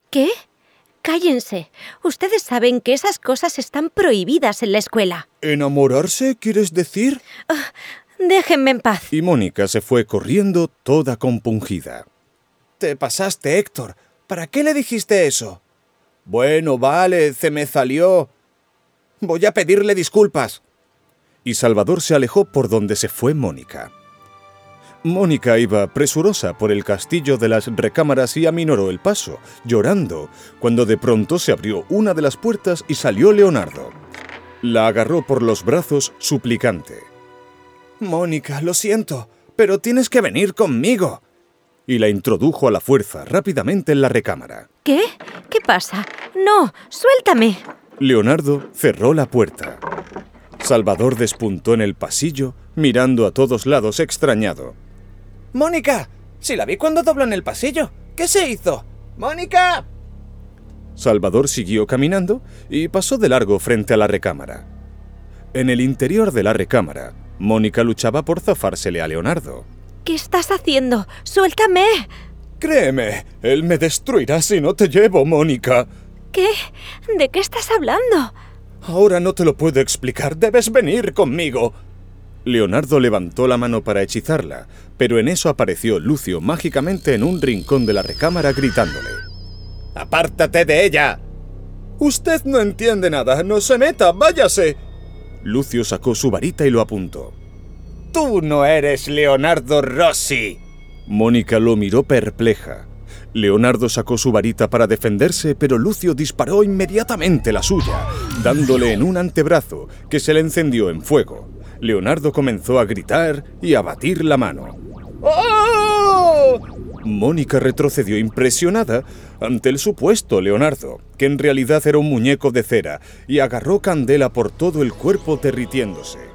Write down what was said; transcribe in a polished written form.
¿Qué? Cállense. Ustedes saben que esas cosas están prohibidas en la escuela. ¿Enamorarse, quieres decir? Déjenme en paz. Y Mónica se fue corriendo toda compungida. Te pasaste, Héctor. ¿Para qué le dijiste eso? Bueno, vale, se me salió. Voy a pedirle disculpas. Y Salvador se alejó por donde se fue Mónica. Mónica iba presurosa por el castillo de las recámaras y aminoró el paso, llorando, cuando de pronto se abrió una de las puertas y salió Leonardo. La agarró por los brazos, suplicante. Mónica, lo siento, pero tienes que venir conmigo. Y la introdujo a la fuerza rápidamente en la recámara. ¿Qué? ¿Qué pasa? ¡No! ¡Suéltame! Leonardo cerró la puerta. Salvador despuntó en el pasillo, mirando a todos lados extrañado. ¡Mónica! Si la vi cuando dobló en el pasillo. ¿Qué se hizo? ¡Mónica! Salvador siguió caminando y pasó de largo frente a la recámara. En el interior de la recámara, Mónica luchaba por zafársele a Leonardo. ¿Qué estás haciendo? ¡Suéltame! Créeme, él me destruirá si no te llevo, Mónica. ¿Qué? ¿De qué estás hablando? Ahora no te lo puedo explicar, debes venir conmigo. Leonardo levantó la mano para hechizarla, pero en eso apareció Lucio mágicamente en un rincón de la recámara gritándole. ¡Apártate de ella! Usted no entiende nada, no se meta, váyase. Lucio sacó su varita y lo apuntó. ¡Tú no eres Leonardo Rossi! Mónica lo miró perpleja. Leonardo sacó su varita para defenderse, pero Lucio disparó inmediatamente la suya, dándole en un antebrazo que se le encendió en fuego. Leonardo comenzó a gritar y a batir la mano. ¡Oh! Mónica retrocedió impresionada ante el supuesto Leonardo, que en realidad era un muñeco de cera, y agarró candela por todo el cuerpo derritiéndose.